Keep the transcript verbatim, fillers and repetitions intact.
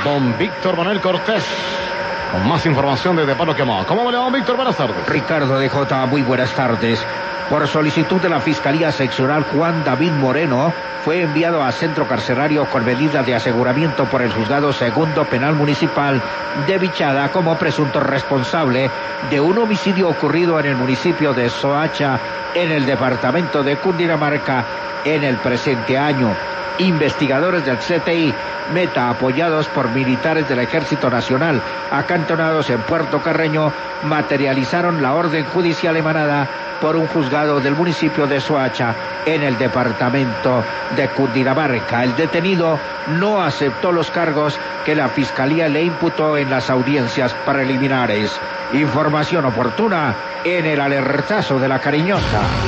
don Víctor Manuel Cortés, con más información desde Palo Quemado. ¿Cómo le va, don Víctor? Buenas tardes. Ricardo D J, muy buenas tardes. Por solicitud de la Fiscalía Seccional, Juan David Moreno fue enviado a centro carcelario con medidas de aseguramiento por el Juzgado Segundo Penal Municipal de Vichada como presunto responsable de un homicidio ocurrido en el municipio de Soacha, en el departamento de Cundinamarca, en el presente año. Investigadores del C T I Meta, apoyados por militares del Ejército Nacional acantonados en Puerto Carreño, materializaron la orden judicial emanada por un juzgado del municipio de Soacha, en el departamento de Cundinamarca. El detenido no aceptó los cargos que la Fiscalía le imputó en las audiencias preliminares. Información oportuna en el alertazo de la Cariñosa.